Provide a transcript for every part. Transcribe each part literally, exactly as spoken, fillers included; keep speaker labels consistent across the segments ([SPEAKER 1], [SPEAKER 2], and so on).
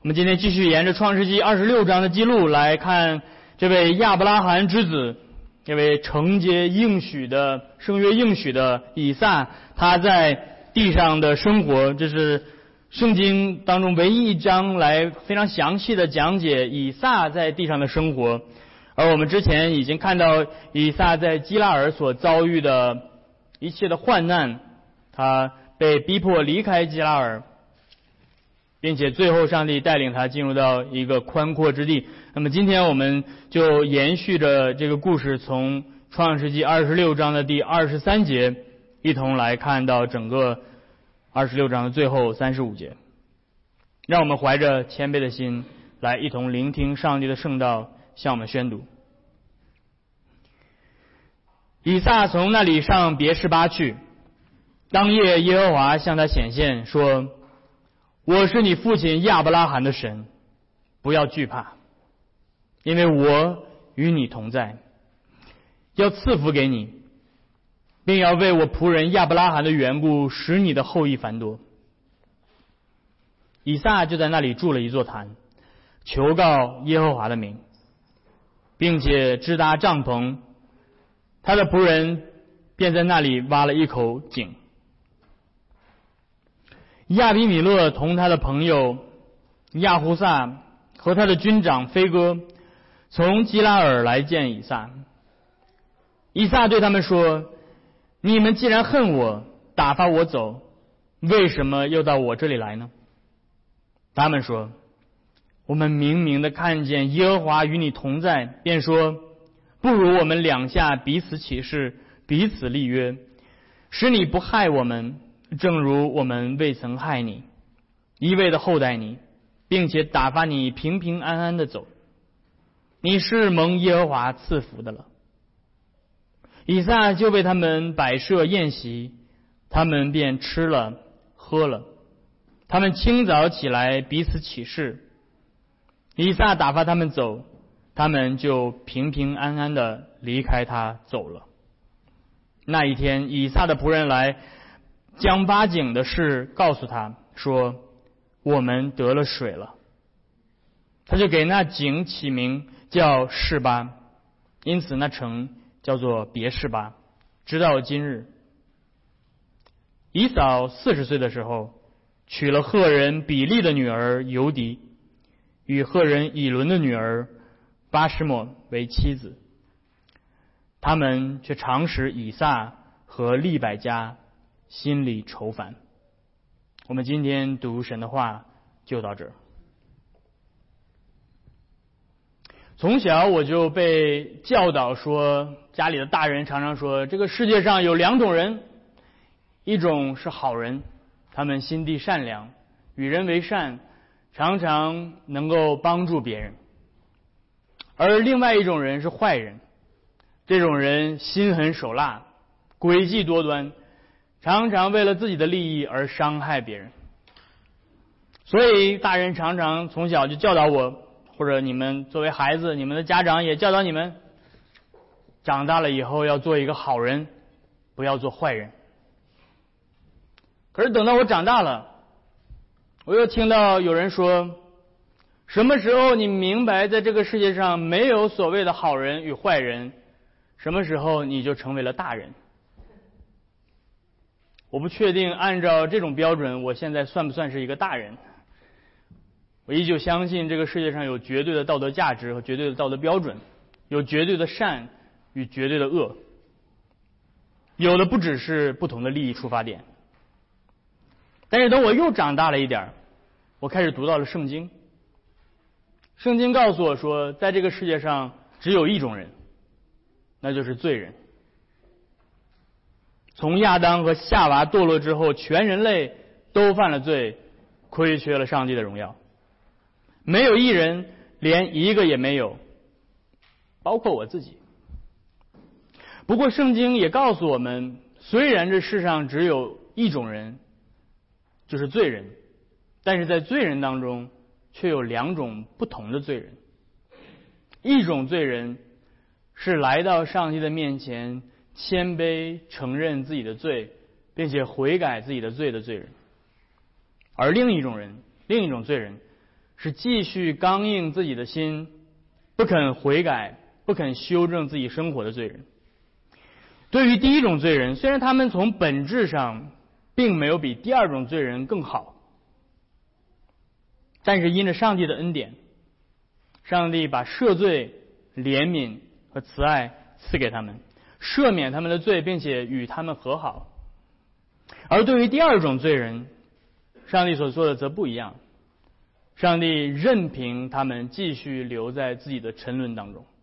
[SPEAKER 1] 我们今天继续沿着创世纪二十六章的记录来看这位亚伯拉罕之子，这位承接应许的圣约应许的以撒，他在地上的生活。这是圣经当中唯一一章来非常详细的讲解以撒在地上的生活。而我们之前已经看到以撒在基拉尔所遭遇的一切的患难，他被逼迫离开基拉尔，并且最后上帝带领他进入到一个宽阔之地。那么今天我们就延续着这个故事，从创世纪二十六章的第二十三节一同来看到整个二十六章的最后三十五节。让我们怀着谦卑的心来一同聆听上帝的圣道向我们宣读。以撒从那里上别是巴去，当夜耶和华向他显现说，我是你父亲亚伯拉罕的神，不要惧怕，因为我与你同在，要赐福给你，并要为我仆人亚伯拉罕的缘故使你的后裔繁多。以撒就在那里筑了一座坛，求告耶和华的名，并且支搭帐篷，他的仆人便在那里挖了一口井。亚比米勒同他的朋友亚胡撒和他的军长菲哥从基拉尔来见以撒。以撒对他们说，你们既然恨我，打发我走，为什么又到我这里来呢？他们说，我们明明的看见耶和华与你同在，便说，不如我们两下彼此起誓，彼此立约，使你不害我们，正如我们未曾害你，一味的厚待你，并且打发你平平安安的走，你是蒙耶和华赐福的了。以撒就为他们摆设宴席，他们便吃了喝了。他们清早起来彼此起誓，以撒打发他们走，他们就平平安安的离开他走了。那一天，以撒的仆人来将挖井的事告诉他，说，我们得了水了。他就给那井起名叫示巴，因此那城叫做别示巴，直到今日。以扫四十岁的时候，娶了赫人比利的女儿尤迪，与赫人以伦的女儿巴什抹为妻子。他们却常使以撒和利百加心里愁烦。我们今天读神的话就到这儿。从小我就被教导说，家里的大人常常说，这个世界上有两种人，一种是好人，他们心地善良，与人为善，常常能够帮助别人。而另外一种人是坏人，这种人心狠手辣，诡计多端，常常为了自己的利益而伤害别人。所以大人常常从小就教导我，或者你们作为孩子，你们的家长也教导你们，长大了以后要做一个好人，不要做坏人。可是等到我长大了，我又听到有人说，什么时候你明白在这个世界上没有所谓的好人与坏人，什么时候你就成为了大人。我不确定按照这种标准，我现在算不算是一个大人。我依旧相信这个世界上有绝对的道德价值和绝对的道德标准，有绝对的善与绝对的恶，有的不只是不同的利益出发点。但是等我又长大了一点，我开始读到了圣经。圣经告诉我说，在这个世界上只有一种人，那就是罪人。从亚当和夏娃堕落之后，全人类都犯了罪，亏缺了上帝的荣耀，没有一人，连一个也没有，包括我自己。不过圣经也告诉我们，虽然这世上只有一种人，就是罪人，但是在罪人当中却有两种不同的罪人。一种罪人是来到上帝的面前，谦卑承认自己的罪，并且悔改自己的罪的罪人。而另一种人，另一种罪人是继续刚硬自己的心，不肯悔改，不肯修正自己生活的罪人。对于第一种罪人，虽然他们从本质上并没有比第二种罪人更好，但是因着上帝的恩典，上帝把赦罪、怜悯和慈爱赐给他们，赦免他们的罪，并且与他们和好。而对于第二种罪人，上帝所做的则不一样，上帝任凭他们继续留在自己的沉沦当中。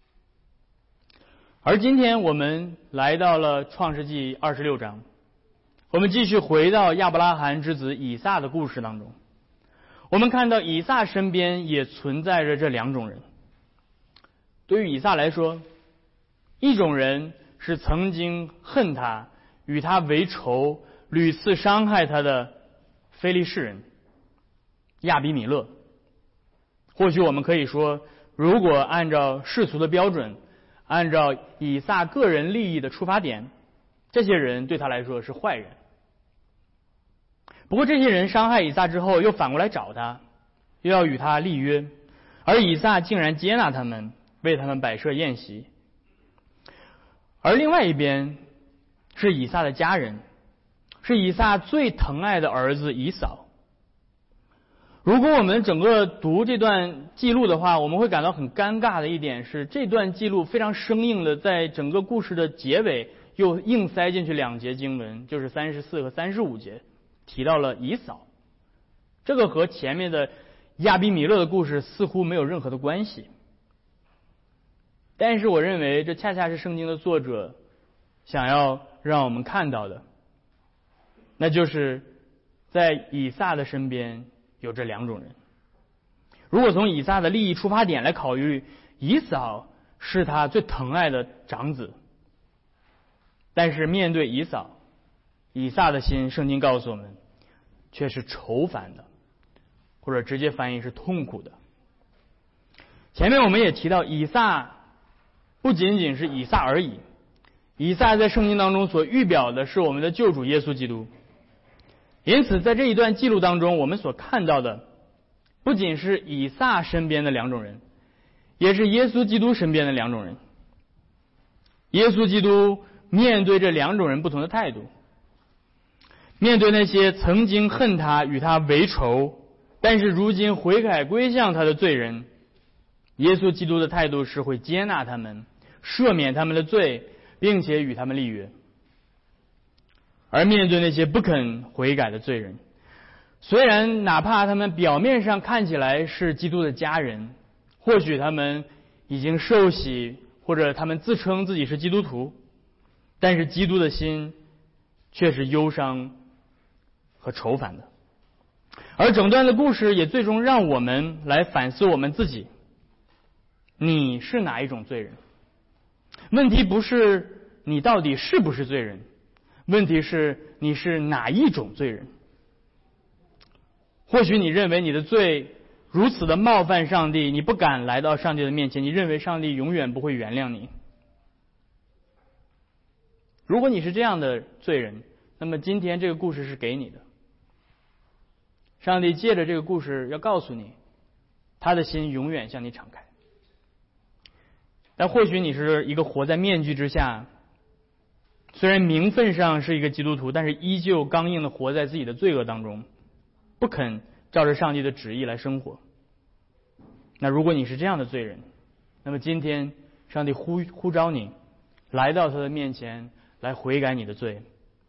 [SPEAKER 1] 而今天我们来到了创世纪二十六章，我们继续回到亚伯拉罕之子以撒的故事当中。我们看到以撒身边也存在着这两种人。对于以撒来说，一种人是曾经恨他、与他为仇、屡次伤害他的非利士人亚比米勒。或许我们可以说，如果按照世俗的标准，按照以撒个人利益的出发点，这些人对他来说是坏人。不过这些人伤害以撒之后，又反过来找他，又要与他立约，而以撒竟然接纳他们，为他们摆设宴席。而另外一边是以撒的家人，是以撒最疼爱的儿子以扫。如果我们整个读这段记录的话，我们会感到很尴尬的一点是，这段记录非常生硬的在整个故事的结尾又硬塞进去两节经文，就是三十四和三十五节，提到了以扫。这个和前面的亚比米勒的故事似乎没有任何的关系。但是我认为这恰恰是圣经的作者想要让我们看到的，那就是在以撒的身边有这两种人。如果从以撒的利益出发点来考虑，以扫是他最疼爱的长子，但是面对以扫，以撒的心，圣经告诉我们却是愁烦的，或者直接翻译是痛苦的。前面我们也提到，以撒不仅仅是以撒而已，以撒在圣经当中所预表的是我们的救主耶稣基督。因此在这一段记录当中，我们所看到的不仅是以撒身边的两种人，也是耶稣基督身边的两种人。耶稣基督面对这两种人不同的态度，面对那些曾经恨他、与他为仇，但是如今悔改归向他的罪人，耶稣基督的态度是会接纳他们，赦免他们的罪，并且与他们立约。而面对那些不肯悔改的罪人，虽然哪怕他们表面上看起来是基督的家人，或许他们已经受洗，或者他们自称自己是基督徒，但是基督的心却是忧伤和愁烦的。而整段的故事也最终让我们来反思我们自己，你是哪一种罪人？问题不是你到底是不是罪人，问题是你是哪一种罪人。或许你认为你的罪如此的冒犯上帝，你不敢来到上帝的面前，你认为上帝永远不会原谅你。如果你是这样的罪人，那么今天这个故事是给你的。上帝借着这个故事要告诉你，他的心永远向你敞开。但或许你是一个活在面具之下，虽然名分上是一个基督徒，但是依旧刚硬的活在自己的罪恶当中，不肯照着上帝的旨意来生活。那如果你是这样的罪人，那么今天上帝呼呼召你来到他的面前，来悔改你的罪。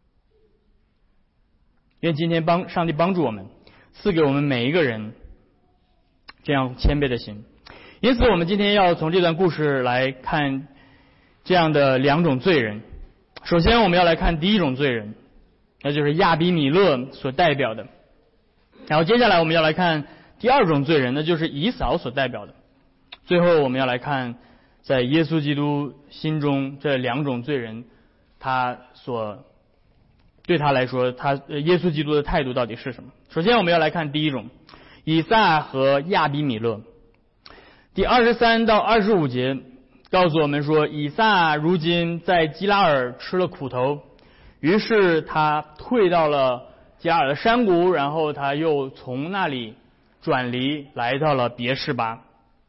[SPEAKER 1] 愿今天帮上帝帮助我们，赐给我们每一个人这样谦卑的心。因此我们今天要从这段故事来看这样的两种罪人。首先我们要来看第一种罪人，那就是亚比米勒所代表的。然后接下来我们要来看第二种罪人，那就是以扫所代表的。最后我们要来看在耶稣基督心中这两种罪人，他所对他来说，他耶稣基督的态度到底是什么。首先我们要来看第一种，以撒和亚比米勒。第二十三到二十五节告诉我们说，以撒如今在基拉尔吃了苦头，于是他退到了基拉尔的山谷，然后他又从那里转离，来到了别是巴。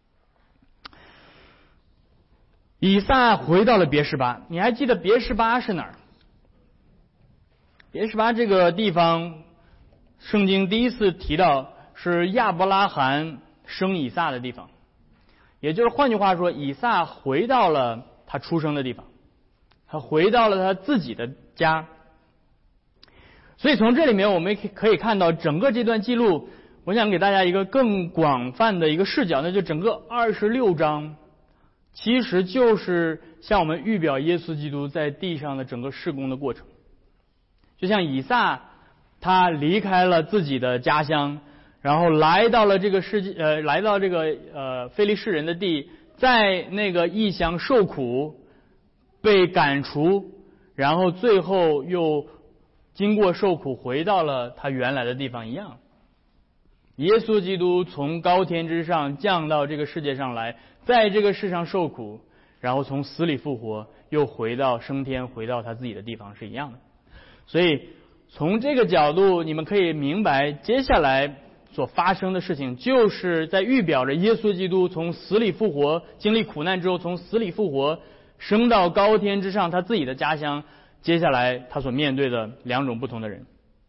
[SPEAKER 1] 以撒回到了别是巴，你还记得别是巴是哪儿？别是巴这个地方，圣经第一次提到是亚伯拉罕生以撒的地方，也就是换句话说，以撒回到了他出生的地方，他回到了他自己的家。所以从这里面我们可以看到整个这段记录，我想给大家一个更广泛的一个视角，那就整个二十六章其实就是向我们预表耶稣基督在地上的整个事工的过程。就像以撒他离开了自己的家乡，然后来到了这个世界呃来到这个呃非利士人的地，在那个异乡受苦，被赶除，然后最后又经过受苦回到了他原来的地方一样。耶稣基督从高天之上降到这个世界上来，在这个世上受苦，然后从死里复活，又回到升天，回到他自己的地方是一样的。所以从这个角度你们可以明白，接下来所发生的事情就是在预表着耶稣基督从死里复活，经历苦难之后从死里复活，升到高天之上他自己的家乡，接下来他所面对的两种不同的人。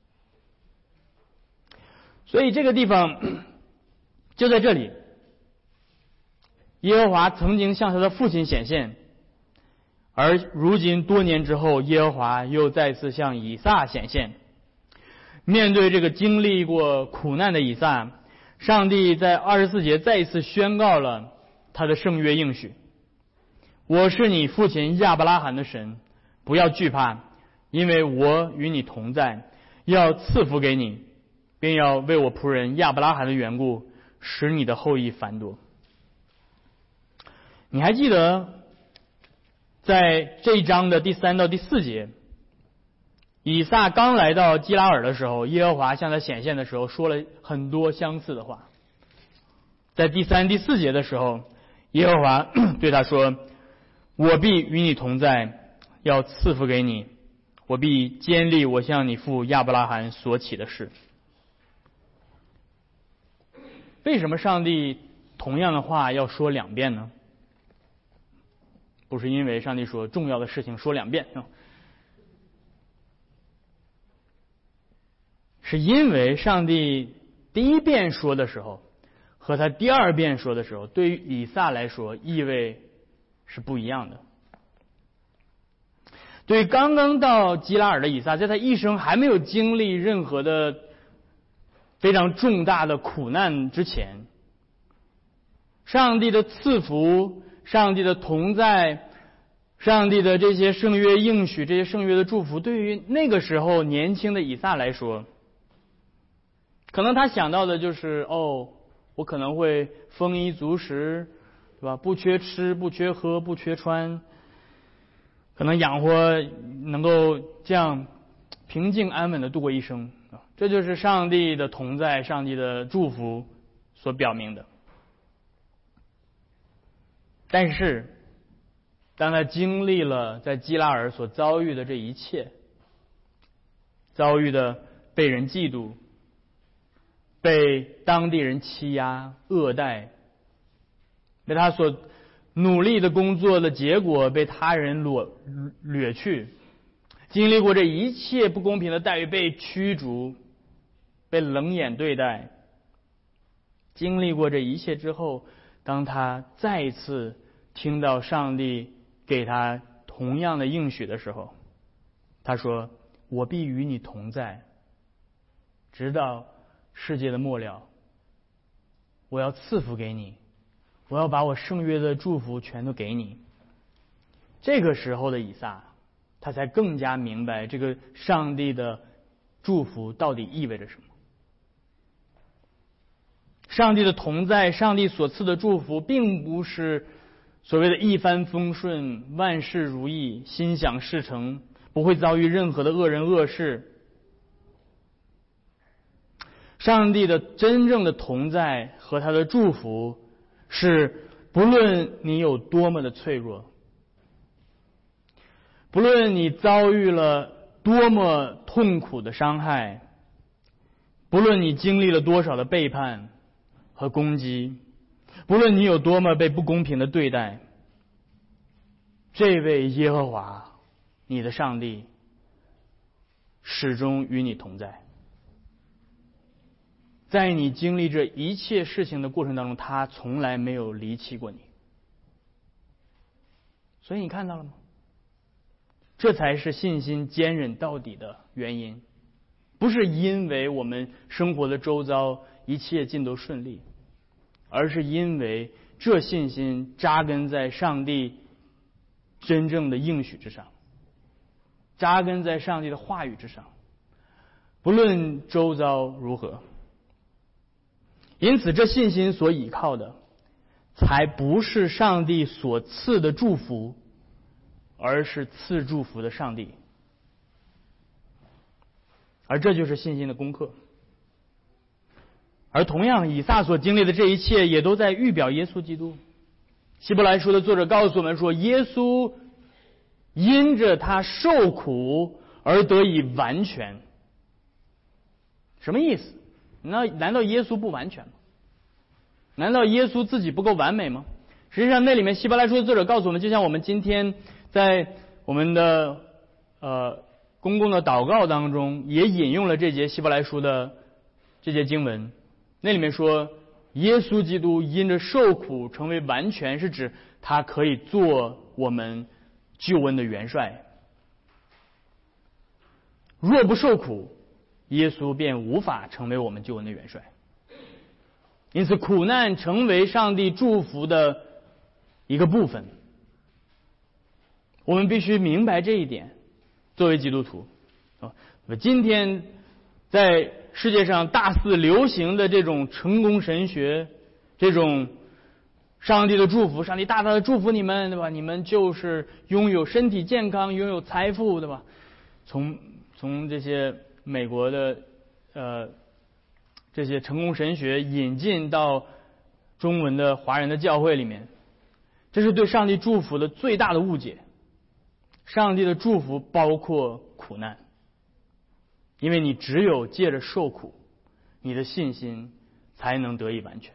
[SPEAKER 1] 所以这个地方就在这里，耶和华曾经向他的父亲显现，而如今多年之后，耶和华又再次向以撒显现。面对这个经历过苦难的以撒，上帝在二十四节再一次宣告了他的圣约应许：我是你父亲亚伯拉罕的神，不要惧怕，因为我与你同在，要赐福给你，并要为我仆人亚伯拉罕的缘故，使你的后裔繁多。你还记得在这一章的第三到第四节，以撒刚来到基拉尔的时候，耶和华向他显现的时候说了很多相似的话。在第三第四节的时候，耶和华对他说：我必与你同在，要赐福给你，我必坚立我向你父亚伯拉罕所起的事。为什么上帝同样的话要说两遍呢？不是因为上帝说重要的事情说两遍，是因为上帝第一遍说的时候和他第二遍说的时候，对于以撒来说意味是不一样的。对于刚刚到基拉尔的以撒，在他一生还没有经历任何的非常重大的苦难之前，上帝的赐福，上帝的同在，上帝的这些圣约应许，这些圣约的祝福，对于那个时候年轻的以撒来说，可能他想到的就是哦，我可能会丰衣足食，对吧？不缺吃，不缺喝，不缺穿，可能养活能够这样平静安稳的度过一生。这就是上帝的同在，上帝的祝福所表明的。但是当他经历了在基拉尔所遭遇的这一切，遭遇的被人嫉妒，被当地人欺压恶待，被他所努力的工作的结果被他人裸掠去，经历过这一切不公平的待遇，被驱逐，被冷眼对待，经历过这一切之后，当他再一次听到上帝给他同样的应许的时候，他说：我必与你同在，直到世界的末了，我要赐福给你，我要把我圣约的祝福全都给你。这个时候的以撒，他才更加明白这个上帝的祝福到底意味着什么。上帝的同在，上帝所赐的祝福，并不是所谓的一帆风顺、万事如意、心想事成，不会遭遇任何的恶人恶事。上帝的真正的同在和他的祝福是，不论你有多么的脆弱，不论你遭遇了多么痛苦的伤害，不论你经历了多少的背叛， 和攻击，不论你有多么被不公平的对待，这位耶和华你的上帝始终与你同在。在你经历这一切事情的过程当中，他从来没有离弃过你。所以你看到了吗？这才是信心坚韧到底的原因，不是因为我们生活的周遭一切尽都顺利，而是因为这信心扎根在上帝真正的应许之上，扎根在上帝的话语之上，不论周遭如何。因此这信心所倚靠的才不是上帝所赐的祝福，而是赐祝福的上帝。而这就是信心的功课。而同样，以撒所经历的这一切也都在预表耶稣基督。希伯来书的作者告诉我们说，耶稣因着他受苦而得以完全。什么意思？那难道耶稣不完全吗？难道耶稣自己不够完美吗？实际上那里面希伯来书的作者告诉我们，就像我们今天在我们的呃公共的祷告当中也引用了这节希伯来书的这节经文，那里面说耶稣基督因着受苦成为完全，是指他可以做我们救恩的元帅。若不受苦，耶稣便无法成为我们救恩的元帅。因此苦难成为上帝祝福的一个部分，我们必须明白这一点。作为基督徒啊，今天在世界上大肆流行的这种成功神学，这种上帝的祝福，上帝大大的祝福你们，对吧？你们就是拥有身体健康，拥有财富，对吧？从从这些美国的呃这些成功神学引进到中文的华人的教会里面，这是对上帝祝福的最大的误解。上帝的祝福包括苦难，因为你只有借着受苦，你的信心才能得以完全。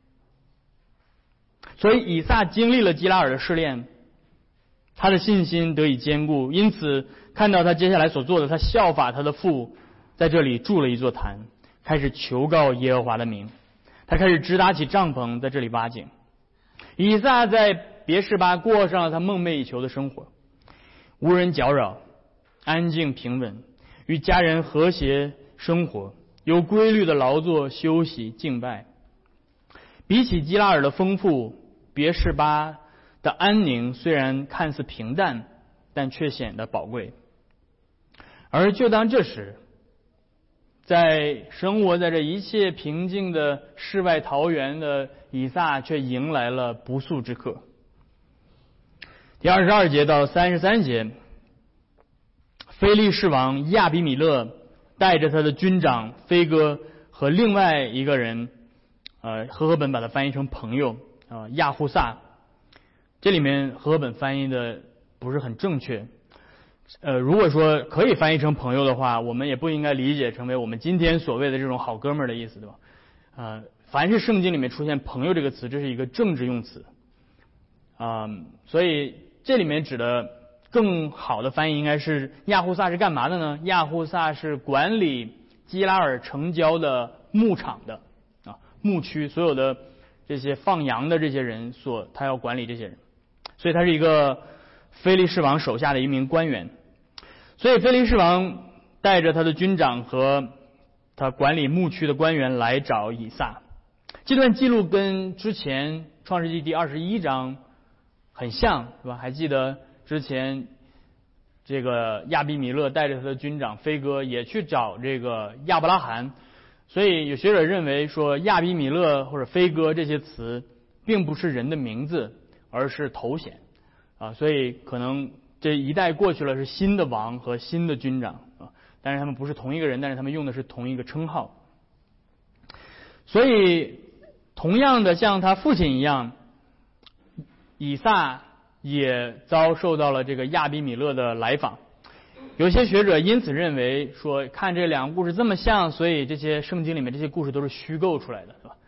[SPEAKER 1] 所以以撒经历了基拉耳的试炼，他的信心得以坚固，因此看到他接下来所做的，他效法他的父，在这里筑了一座坛，开始求告耶和华的名。他开始支搭起帐篷，在这里挖井。以撒在别是巴过上了他梦寐以求的生活，无人搅扰，安静平稳，与家人和谐生活，有规律的劳作、休息、敬拜。比起基拉尔的丰富，别是巴的安宁虽然看似平淡，但却显得宝贵。而就当这时，在生活在这一切平静的世外桃源的以撒，却迎来了不速之客。第二十二节到三十三节，非利士王亚比米勒带着他的军长菲哥和另外一个人，呃，和合本把它翻译成朋友啊、呃，亚户萨。这里面和合本翻译的不是很正确。呃，如果说可以翻译成朋友的话，我们也不应该理解成为我们今天所谓的这种好哥们儿的意思，对吧？呃，凡是圣经里面出现朋友这个词，这是一个政治用词啊、呃，所以这里面指的更好的翻译应该是亚户萨是干嘛的呢？亚户萨是管理基拉尔城郊的牧场的啊，牧区所有的这些放羊的这些人所他要管理这些人，所以他是一个非利士王手下的一名官员。所以非利士王带着他的军长和他管理牧区的官员来找以撒。这段记录跟之前创世纪第二十一章很像，是吧？还记得之前这个亚比米勒带着他的军长菲哥也去找这个亚伯拉罕，所以有学者认为说亚比米勒或者菲哥这些词并不是人的名字，而是头衔啊，所以可能这一代过去了，是新的王和新的军长啊，但是他们不是同一个人，但是他们用的是同一个称号。所以同样的，像他父亲一样，以撒也遭受到了这个亚比米勒的来访。有些学者因此认为说，看这两个故事这么像，所以这些圣经里面这些故事都是虚构出来的，是吧？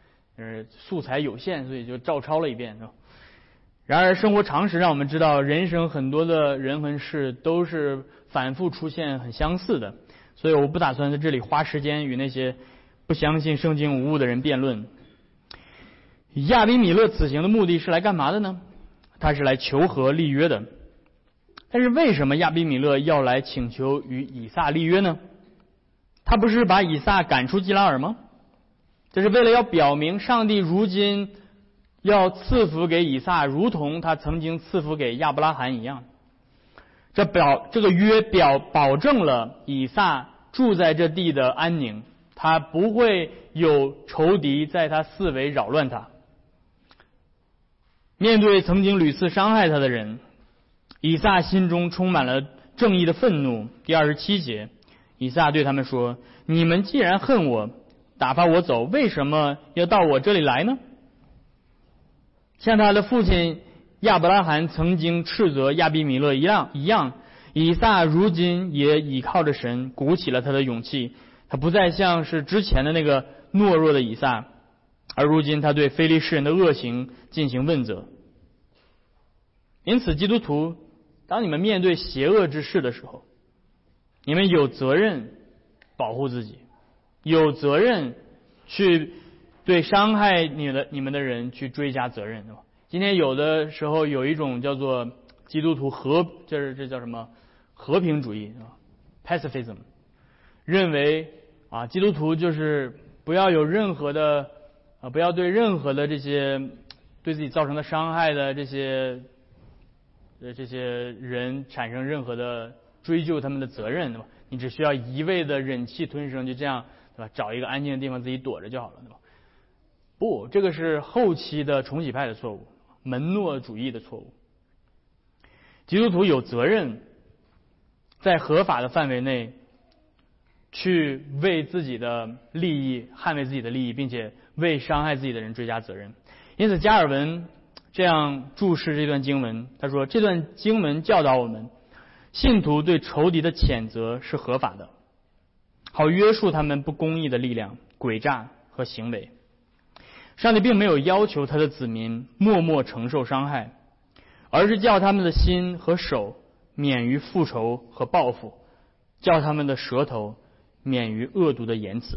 [SPEAKER 1] 就是素材有限，所以就照抄了一遍，是吧？然而生活常识让我们知道，人生很多的人和事都是反复出现很相似的，所以我不打算在这里花时间与那些不相信圣经无误的人辩论。亚比米勒此行的目的是来干嘛的呢？他是来求和立约的。但是为什么亚比米勒要来请求与以撒立约呢？他不是把以撒赶出基拉尔吗？这是为了要表明上帝如今要赐福给以撒，如同他曾经赐福给亚伯拉罕一样。这表这个约表保证了以撒住在这地的安宁，他不会有仇敌在他四围扰乱他。面对曾经屡次伤害他的人，以撒心中充满了正义的愤怒。第二十七节，以撒对他们说：你们既然恨我，打发我走，为什么要到我这里来呢？像他的父亲亚伯拉罕曾经斥责亚比米勒一样一样，以撒如今也倚靠着神，鼓起了他的勇气。他不再像是之前的那个懦弱的以撒，而如今他对非利士人的恶行进行问责。因此基督徒，当你们面对邪恶之事的时候，你们有责任保护自己，有责任去对伤害你的你们的人去追加责任，对吧？今天有的时候有一种叫做基督徒和，这是这叫什么和平主义， pacifism， 认为啊基督徒就是不要有任何的啊不要对任何的这些对自己造成的伤害的这些呃这些人产生任何的追究他们的责任，对吧？你只需要一味的忍气吞声，就这样，对吧？找一个安静的地方自己躲着就好了，对吧？不，这个是后期的重洗派的错误，门诺主义的错误。基督徒有责任在合法的范围内去为自己的利益捍卫自己的利益，并且为伤害自己的人追加责任。因此加尔文这样注释这段经文，他说这段经文教导我们，信徒对仇敌的谴责是合法的，好约束他们不公义的力量、诡诈和行为。上帝并没有要求他的子民默默承受伤害，而是叫他们的心和手免于复仇和报复，叫他们的舌头免于恶毒的言辞。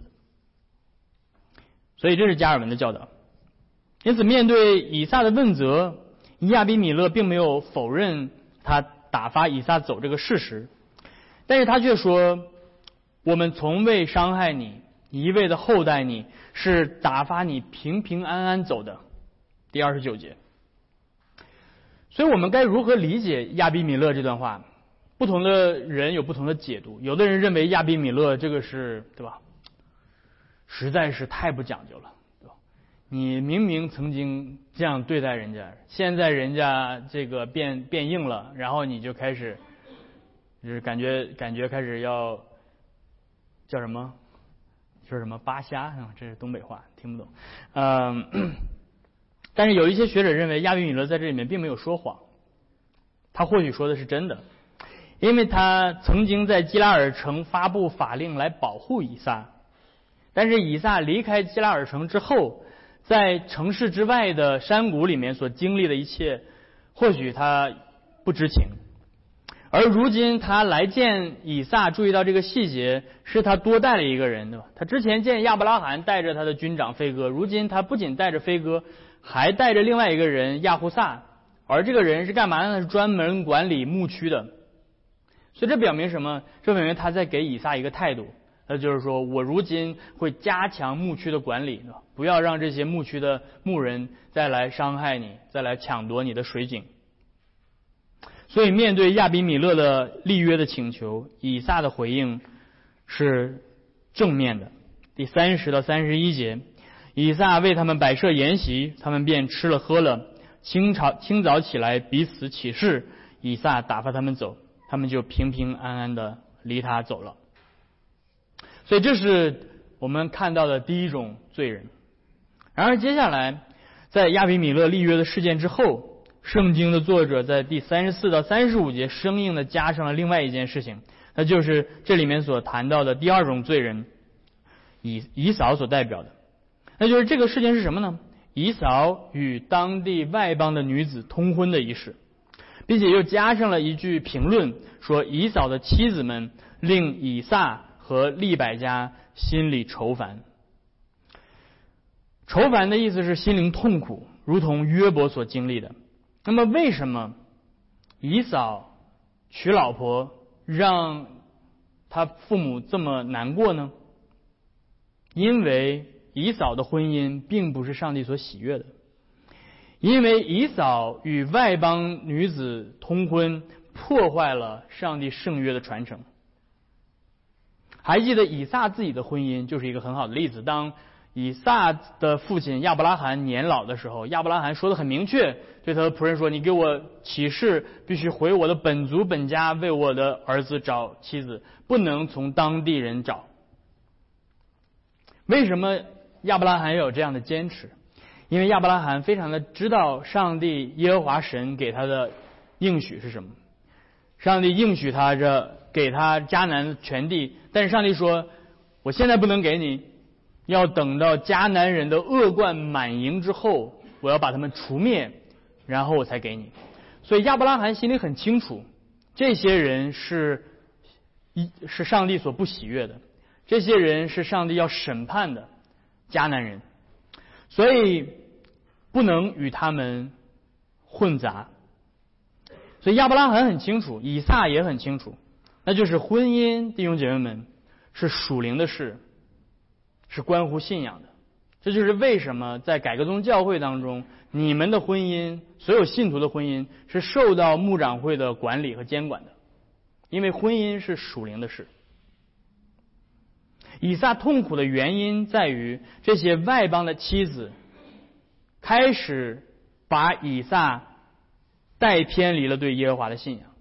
[SPEAKER 1] 所以这是加尔文的教导。因此面对以撒的问责，亚比米勒并没有否认他打发以撒走这个事实，但是他却说，我们从未伤害你，一味的厚待你，是打发你平平安安走的。第二十九节。所以我们该如何理解亚比米勒这段话？不同的人有不同的解读。有的人认为亚比米勒这个是，对吧，实在是太不讲究了，对吧？你明明曾经这样对待人家，现在人家这个变变硬了，然后你就开始就是感觉感觉开始要叫什么说什么扒虾，这是东北话，听不懂。嗯，但是有一些学者认为亚比米勒在这里面并没有说谎，他或许说的是真的，因为他曾经在基拉尔城发布法令来保护以撒，但是以撒离开基拉尔城之后，在城市之外的山谷里面所经历的一切，或许他不知情。而如今他来见以撒，注意到这个细节，是他多带了一个人，对吧？他之前见亚伯拉罕带着他的军长菲哥，如今他不仅带着菲哥，还带着另外一个人亚胡萨，而这个人是干嘛呢？是专门管理牧区的。所以这表明什么？这表明他在给以撒一个态度，那就是说我如今会加强牧区的管理，不要让这些牧区的牧人再来伤害你，再来抢夺你的水井。所以面对亚比米勒的立约的请求，以撒的回应是正面的。第三十到三十一节，以撒为他们摆设筵席，他们便吃了喝了。清早清早起来彼此起誓，以撒打发他们走，他们就平平安安的离他走了。所以这是我们看到的第一种罪人。然而接下来在亚比米勒立约的事件之后，圣经的作者在第三十四到三十五节生硬的加上了另外一件事情，那就是这里面所谈到的第二种罪人，以以扫所代表的。 那就是这个事情是什么呢？以扫与当地外邦的女子通婚的一事，并且又加上了一句评论，说以扫的妻子们令以撒和利百加心里愁烦。愁烦的意思是心灵痛苦，如同约伯所经历的。那么为什么以扫娶老婆让他父母这么难过呢？因为以扫的婚姻并不是上帝所喜悦的，因为以扫与外邦女子通婚，破坏了上帝圣约的传承。还记得以撒自己的婚姻就是一个很好的例子。当以撒的父亲亚伯拉罕年老的时候，亚伯拉罕说得很明确，对他的仆人说，你给我起誓，必须回我的本族本家，为我的儿子找妻子，不能从当地人找。为什么亚伯拉罕有这样的坚持？因为亚伯拉罕非常的知道上帝耶和华神给他的应许是什么。上帝应许他这给他迦南全地，但是上帝说，我现在不能给你，要等到迦南人的恶贯满盈之后，我要把他们除灭，然后我才给你。所以亚伯拉罕心里很清楚，这些人是是上帝所不喜悦的，这些人是上帝要审判的迦南人，所以不能与他们混杂。所以亚伯拉罕很清楚，以撒也很清楚，那就是婚姻，弟兄姐妹们，是属灵的事，是关乎信仰的。这就是为什么在改革宗教会当中，你们的婚姻，所有信徒的婚姻是受到牧长会的管理和监管的，因为婚姻是属灵的事。以撒痛苦的原因在于，这些外邦的妻子开始把以撒带偏离了对耶和华的信仰，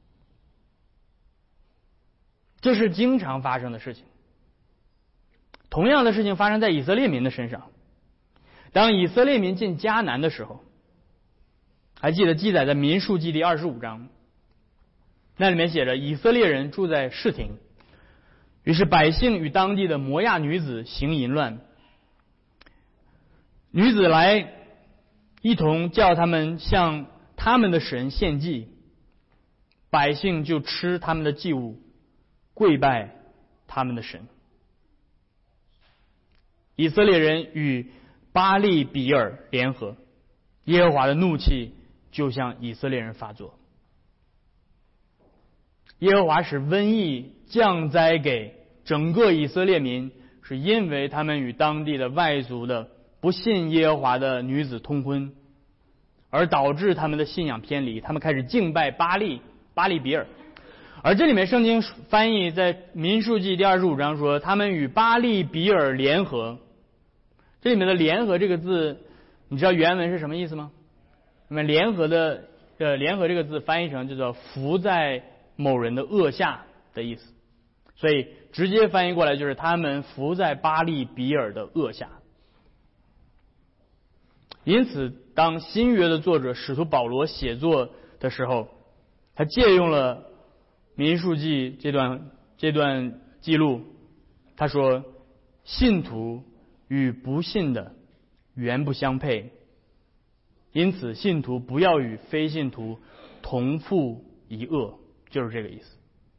[SPEAKER 1] 这是经常发生的事情。同样的事情发生在以色列民的身上。当以色列民进迦南的时候，还记得记载在民数记第二十五章，那里面写着，以色列人住在示廷，于是百姓与当地的摩亚女子行淫乱，女子来一同叫他们向他们的神献祭，百姓就吃他们的祭物，跪拜他们的神。以色列人与巴利比尔联合，耶和华的怒气就向以色列人发作。耶和华使瘟疫降灾给整个以色列民，是因为他们与当地的外族的不信耶和华的女子通婚，而导致他们的信仰偏离，他们开始敬拜巴利巴利比尔。而这里面圣经翻译在民数记第二十五章说，他们与巴利比尔联合。这里面的联合这个字，你知道原文是什么意思吗？那么联合的呃联合这个字翻译成就叫伏在某人的恶下的意思，所以直接翻译过来就是他们伏在巴利比尔的恶下。因此当新约的作者使徒保罗写作的时候，他借用了民数记这段这段记录，他说信徒与不信的原不相配，因此信徒不要与非信徒同负一恶，就是这个意思。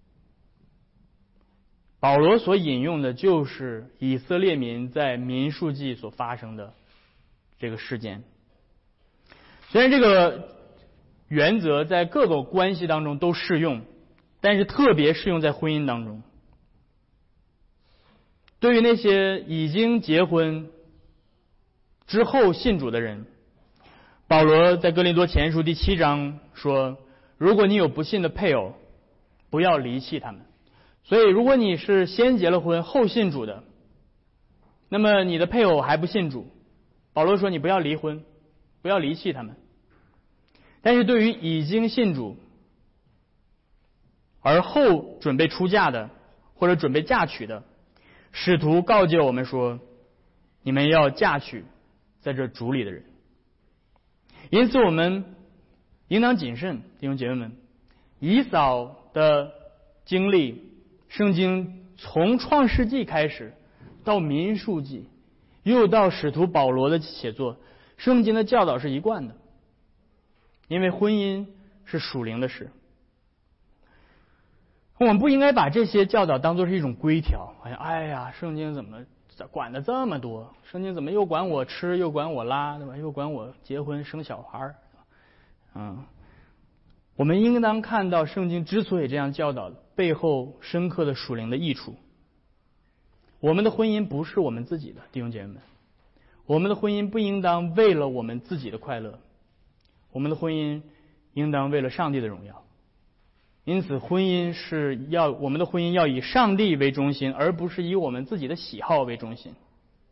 [SPEAKER 1] 保罗所引用的就是以色列民在民数记所发生的这个事件。虽然这个原则在各个关系当中都适用，但是特别适用在婚姻当中。对于那些已经结婚之后信主的人，保罗在哥林多前书第七章说，如果你有不信的配偶，不要离弃他们。所以如果你是先结了婚后信主的，那么你的配偶还不信主，保罗说你不要离婚，不要离弃他们。但是对于已经信主而后准备出嫁的或者准备嫁娶的，使徒告诫我们说，你们要嫁娶在这主里的人。因此我们应当谨慎，弟兄姐妹们，以扫的经历，圣经从创世纪开始到民数记， 又到使徒保罗的写作，圣经的教导是一贯的，因为婚姻是属灵的事。我们不应该把这些教导当作是一种规条，好像哎呀，圣经怎么管的这么多？圣经怎么又管我吃，又管我拉，对吧？又管我结婚生小孩？嗯，我们应当看到圣经之所以这样教导，背后深刻的属灵的益处。我们的婚姻不是我们自己的，弟兄姐妹们，我们的婚姻不应当为了我们自己的快乐，我们的婚姻应当为了上帝的荣耀。因此，婚姻是要我们的婚姻要以上帝为中心，而不是以我们自己的喜好为中心。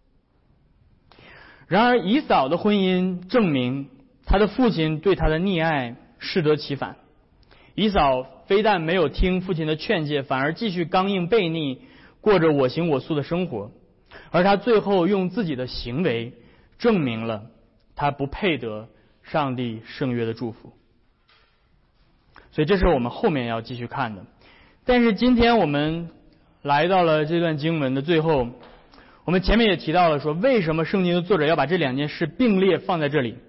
[SPEAKER 1] 然而，以扫的婚姻证明他的父亲对他的溺爱适得其反。以扫非但没有听父亲的劝诫，反而继续刚硬悖逆，过着我行我素的生活，而他最后用自己的行为证明了他不配得上帝圣约的祝福。所以这是我们后面要继续看的。但是今天我们来到了这段经文的最后，我们前面也提到了说，为什么圣经的作者要把这两件事并列放在这里？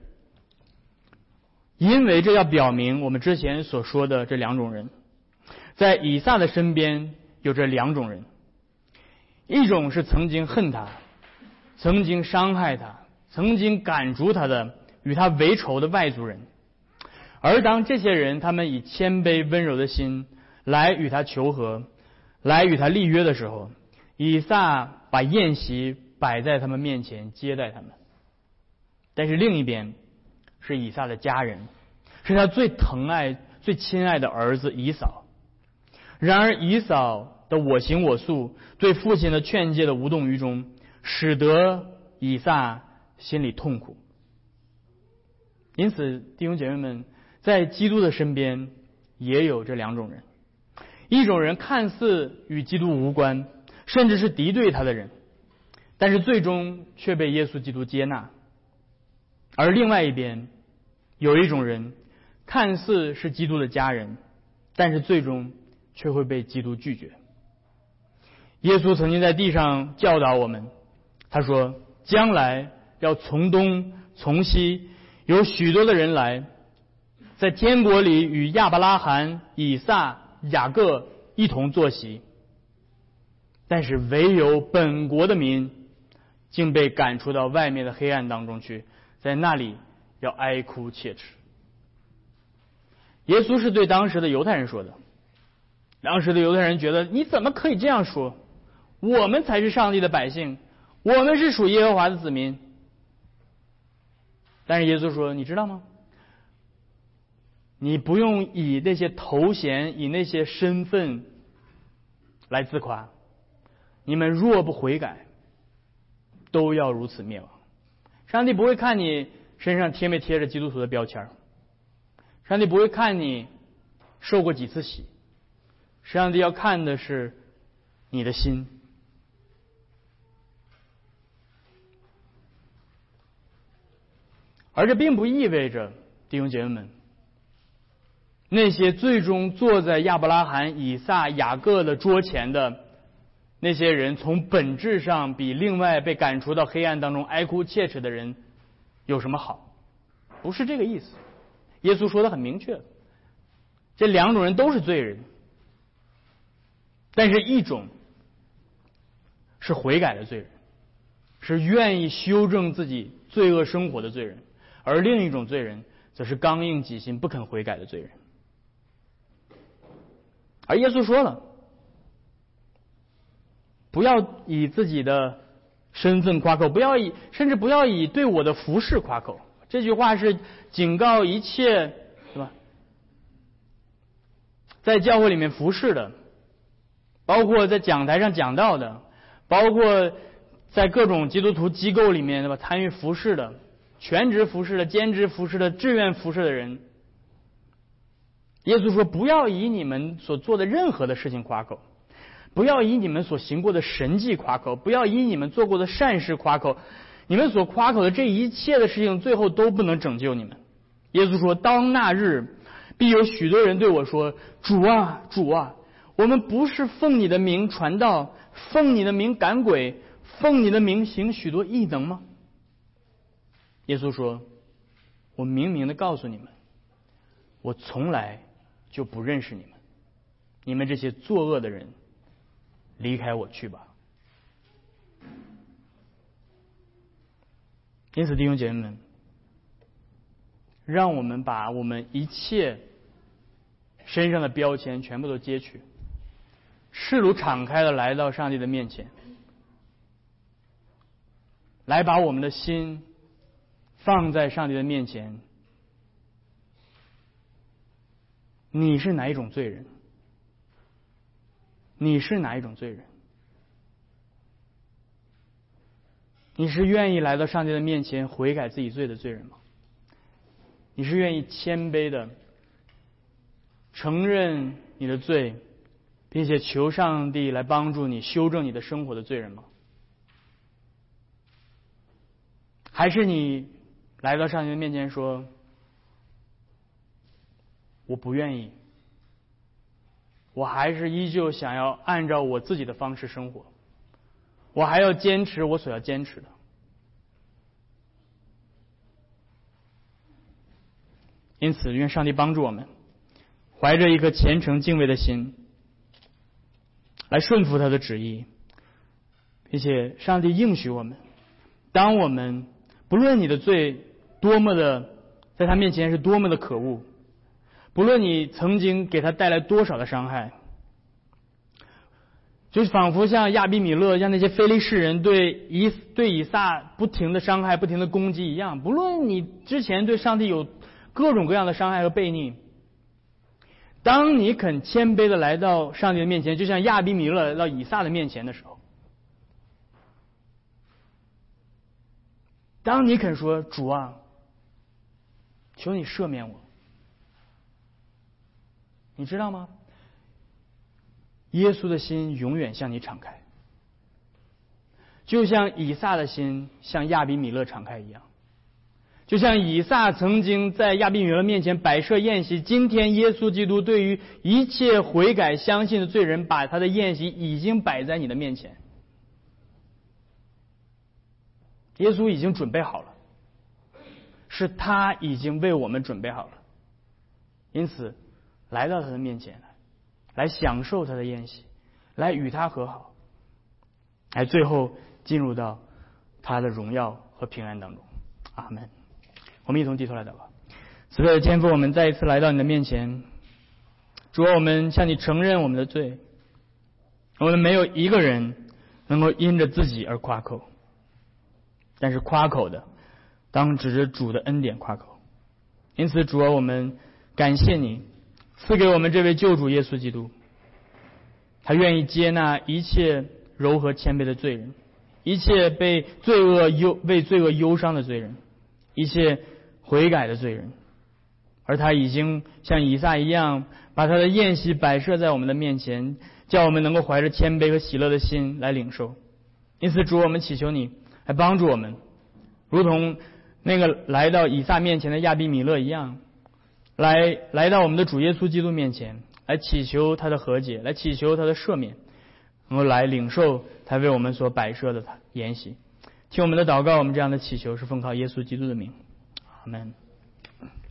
[SPEAKER 1] 因为这要表明我们之前所说的这两种人，在以撒的身边有这两种人，一种是曾经恨他、曾经伤害他、曾经赶逐他的、与他为仇的外族人。而当这些人他们以谦卑温柔的心来与他求和，来与他立约的时候，以撒把宴席摆在他们面前接待他们。但是另一边是以撒的家人，是他最疼爱最亲爱的儿子以扫。然而以扫的我行我素，对父亲的劝诫的无动于衷，使得以撒心里痛苦。因此弟兄姐妹们，在基督的身边也有这两种人，一种人看似与基督无关，甚至是敌对他的人，但是最终却被耶稣基督接纳。而另外一边有一种人看似是基督的家人，但是最终却会被基督拒绝。耶稣曾经在地上教导我们，他说将来要从东从西有许多的人来，在天国里与亚伯拉罕、以撒、雅各一同坐席，但是唯有本国的民竟被赶出到外面的黑暗当中去，在那里要哀哭切齿。耶稣是对当时的犹太人说的，当时的犹太人觉得你怎么可以这样说，我们才是上帝的百姓，我们是属耶和华的子民。但是耶稣说，你知道吗？你不用以那些头衔，以那些身份来自夸，你们若不悔改，都要如此灭亡。上帝不会看你身上贴没贴着基督徒的标签，上帝不会看你受过几次洗，上帝要看的是你的心。而这并不意味着，弟兄姐妹们，那些最终坐在亚伯拉罕、以撒、雅各的桌前的那些人，从本质上比另外被赶出到黑暗当中哀哭切齿的人有什么好？不是这个意思。耶稣说的很明确，这两种人都是罪人，但是一种是悔改的罪人，是愿意修正自己罪恶生活的罪人，而另一种罪人则是刚硬己心不肯悔改的罪人。而耶稣说了，不要以自己的身份夸口，不要以甚至不要以对我的服侍夸口。这句话是警告一切，对吧？在教会里面服侍的，包括在讲台上讲道的，包括在各种基督徒机构里面，对吧？参与服侍的，全职服侍的、兼职服侍的、志愿服侍的人。耶稣说，不要以你们所做的任何的事情夸口，不要以你们所行过的神迹夸口，不要以你们做过的善事夸口。你们所夸口的这一切的事情，最后都不能拯救你们。耶稣说，当那日必有许多人对我说，主啊，主啊，我们不是奉你的名传道，奉你的名赶鬼， 奉你的名行许多异能吗？耶稣说，我明明的告诉你们，我从来就不认识你们，你们这些作恶的人，离开我去吧。因此弟兄姐妹们，让我们把我们一切身上的标签全部都揭去，赤裸敞开的来到上帝的面前，来把我们的心放在上帝的面前。你是哪一种罪人？你是哪一种罪人？你是愿意来到上帝的面前悔改自己罪的罪人吗？你是愿意谦卑的承认你的罪，并且求上帝来帮助你修正你的生活的罪人吗？还是你来到上帝的面前说，我不愿意，我还是依旧想要按照我自己的方式生活，我还要坚持我所要坚持的。因此愿上帝帮助我们，怀着一颗虔诚敬畏的心来顺服他的旨意，并且上帝应许我们，当我们不论你的罪多么的在他面前是多么的可恶，不论你曾经给他带来多少的伤害，就仿佛像亚比米勒像那些非利士人对以对以撒不停的伤害不停的攻击一样，不论你之前对上帝有各种各样的伤害和悖逆，当你肯谦卑的来到上帝的面前，就像亚比米勒来到以撒的面前的时候，当你肯说，主啊，求你赦免我，你知道吗？耶稣的心永远向你敞开，就像以撒的心向亚比米勒敞开一样。就像以撒曾经在亚比米勒面前摆设宴席，今天耶稣基督对于一切悔改相信的罪人，把他的宴席已经摆在你的面前。耶稣已经准备好了，是他已经为我们准备好了。因此来到他的面前来，来享受他的宴席，来与他和好，来最后进入到他的荣耀和平安当中。阿们。我们一同低头来祷告。慈悲的天父，我们再一次来到你的面前，主啊，我们向你承认我们的罪，我们没有一个人能够因着自己而夸口，但是夸口的当指着主的恩典夸口。因此主啊，我们感谢你赐给我们这位救主耶稣基督，他愿意接纳一切柔和谦卑的罪人，一切被罪恶忧为罪恶忧伤的罪人，一切悔改的罪人，而他已经像以撒一样把他的宴席摆设在我们的面前，叫我们能够怀着谦卑和喜乐的心来领受。因此主，我们祈求你来帮助我们，如同那个来到以撒面前的亚比米勒一样，来来到我们的主耶稣基督面前，来祈求他的和解，来祈求他的赦免，能够来领受他为我们所摆设的筵席。听我们的祷告，我们这样的祈求是奉靠耶稣基督的名，阿们。